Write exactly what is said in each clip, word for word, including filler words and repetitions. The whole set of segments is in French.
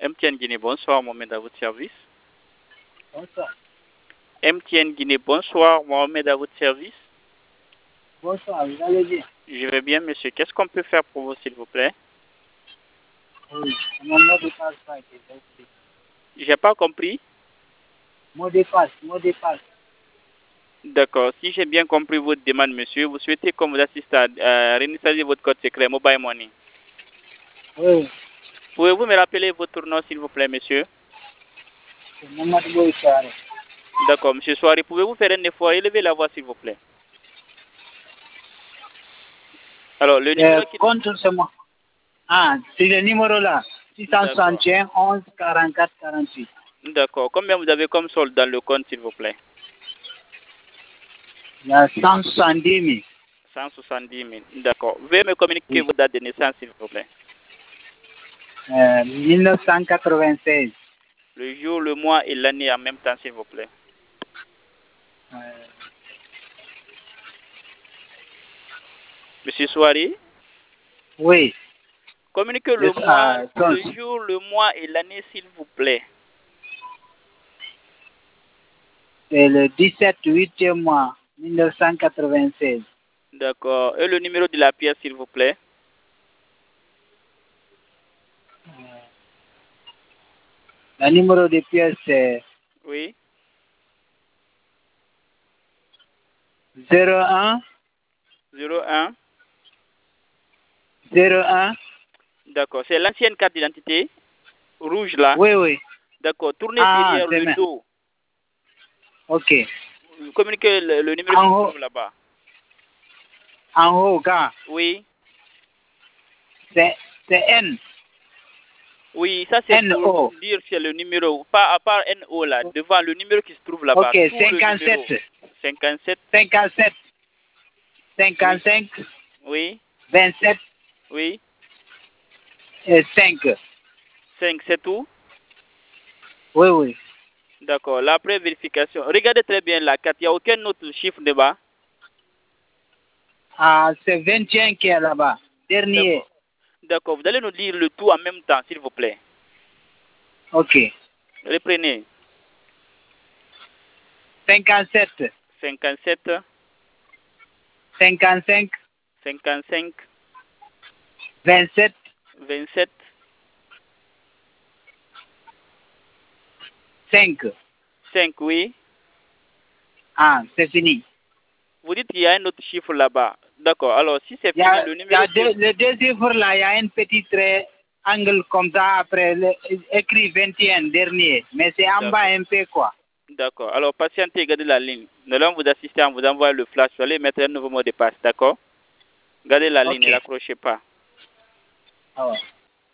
M T N Guinée, bonsoir, Mohamed à votre service. Bonsoir. M T N Guinée, bonsoir, Mohamed à votre service. Bonsoir, vous allez bien? Je vais bien, monsieur. Qu'est-ce qu'on peut faire pour vous, s'il vous plaît? Oui, mon mot de passe pas été validé. J'ai pas compris. Mot de passe, mot de passe. D'accord. Si j'ai bien compris votre demande, monsieur, vous souhaitez qu'on vous assiste à euh, réinstaller votre code secret Mobile Money. Oui, Pouvez-vous me rappeler votre nom, s'il vous plaît, monsieur? c'est Mamadou Boïsare. D'accord, monsieur Soari, pouvez-vous faire un effort? Élevez la voix, s'il vous plaît. Alors, le numéro Euh, qui... compte, c'est moi. Ah, c'est le numéro là. six cent soixante et un, onze, quarante-quatre, quarante-huit. D'accord. Combien vous avez comme solde dans le compte, s'il vous plaît? Il y a cent soixante-dix mille. cent soixante-dix mille. D'accord. Veuillez me communiquer Oui. votre date de naissance, s'il vous plaît. Euh, mille neuf cent quatre-vingt-seize. Le jour, le mois et l'année en même temps, s'il vous plaît. Euh, Monsieur Soari, oui. communiquez le Le- mois, ah, donc, le jour, le mois et l'année, s'il vous plaît. c'est le dix-sept huitième mois, mille neuf cent quatre-vingt-seize. D'accord. Et le numéro de la pièce, s'il vous plaît. Le numéro de pièce c'est Oui. zéro un zéro un. zéro un. D'accord. C'est l'ancienne carte d'identité rouge là. Oui, oui. D'accord. Tournez Ah, derrière c'est le bien. dos. Ok. Communiquez le, le numéro En qui se haut. trouve là-bas. En haut, gars. Oui. C'est c'est N. Oui, ça c'est N O. pour dire c'est le numéro. Pas à part N O là, devant le numéro qui se trouve là-bas. Ok, Tout le numéro. cinquante-sept. cinquante-sept. cinquante-sept. cinquante-cinq. Oui. vingt-sept. Oui. Et cinq. cinq, c'est tout. Oui, oui. D'accord. La pré-vérification. Regardez très bien la carte. Il n'y a aucun autre chiffre là-bas. Ah, c'est vingt et un qui est là-bas. Dernier. D'accord. D'accord. Vous allez nous lire le tout en même temps, s'il vous plaît. Ok. Reprenez. cinquante-sept. cinquante-sept. cinquante-cinq. cinquante-cinq. vingt-sept. vingt-sept. cinq. cinq, oui. Ah, c'est fini. Vous dites qu'il y a un autre chiffre là-bas. D'accord. Alors, si c'est Il y fini, a, le il y numéro a qui... deux, les deux chiffres là, il y a un petit trait angle comme ça après le, écrit vingt et un dernier. Mais c'est en bas un peu quoi. D'accord. Alors, patientez, gardez la ligne. Nous allons vous assister en vous envoyant le flash. Vous allez mettre un nouveau mot de passe. D'accord? Gardez la ligne, Ok. ne raccrochez pas. Ah ouais.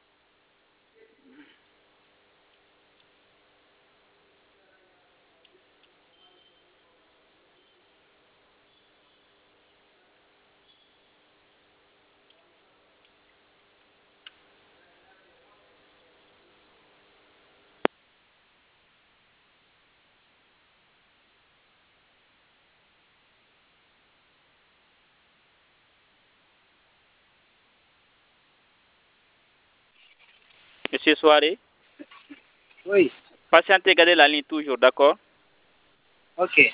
Monsieur Soiré, Oui. patientez, gardez la ligne toujours. D'accord? Ok.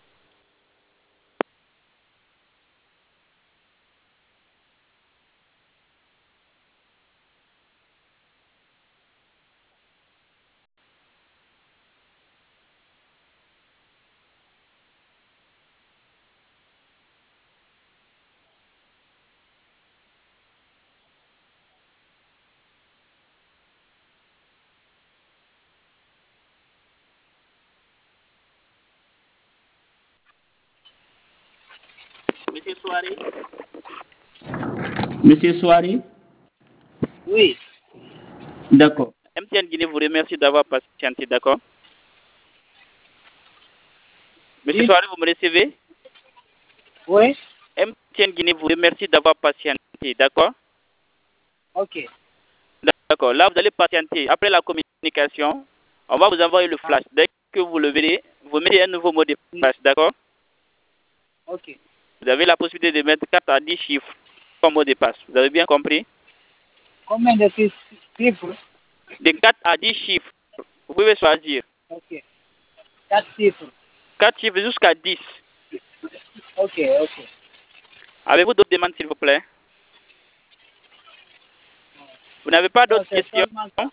Monsieur Soiré? Monsieur Soiré? Oui. D'accord. M T N Guinée vous remercie d'avoir patienté. D'accord? Monsieur Oui. Soiré, vous me recevez? Oui. M T N Guinée vous remercie d'avoir patienté. D'accord? Ok. D'accord. Là, vous allez patienter. Après la communication, on va vous envoyer le flash. Dès que vous le verrez, vous mettez un nouveau mot de passe. D'accord? Ok. Vous avez la possibilité de mettre quatre à dix chiffres comme mot de passe. Vous avez bien compris? Combien de chiffres? De quatre à dix chiffres. Vous pouvez choisir. Ok. Quatre chiffres. quatre chiffres jusqu'à dix. Ok, ok. Avez-vous d'autres demandes, s'il vous plaît? Vous n'avez pas Non, d'autres c'est questions? seulement ça.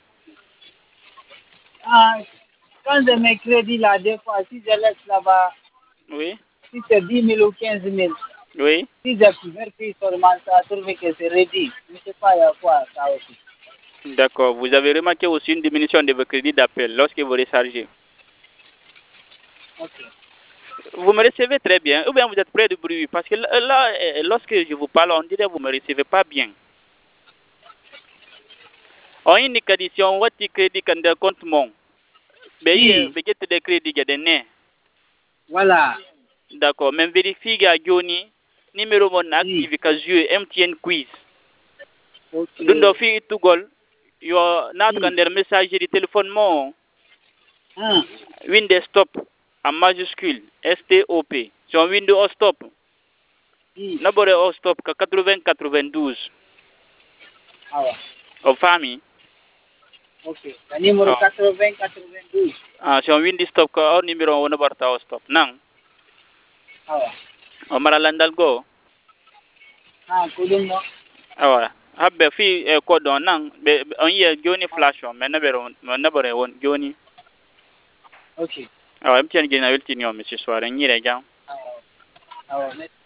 Ah, quand j'ai mes crédits là, des fois, si je laisse là-bas, Oui. si c'est dix mille ou quinze mille, Oui. si j'ai vérifié seulement ça, trouvé que c'est réduit. Je ne sais pas, il y a quoi ça aussi. D'accord. Vous avez remarqué aussi une diminution de vos crédits d'appel lorsque vous rechargez. Ok. Vous me recevez très bien, ou bien vous êtes près du bruit, parce que là, lorsque je vous parle, on dirait que vous ne me recevez pas bien. On une condition, what tu crédit quand de compte mon. Mais Oui. il des crédits de nez. Voilà. D'accord, même vérifie à Johnny, numéro mon Oui. active que M T N quiz. Ok. Dundo fi tu gol, yo nat Oui. kan der message de téléphone mon. Hum. Windows stop en majuscule, S T O P. Sur Windows stop. Oui. N'abord au stop que quatre-vingts quatre-vingt-douze. Ah ouais. Au famille. Ok. Le numéro quatre-vingts quatre-vingt-douze. Ah, sur Windows stop que au numéro on barta au stop. Nang. Ah ouais. O maralandal go. Ah, kudum no. Ah ouais. Habbe fi ko don nang be on ye Johnny flash on mais n'abero n'abore won Johnny. Ok. Ah, M T N gena weltini o monsieur soir, nyire jam. Ah ouais. Ah ouais.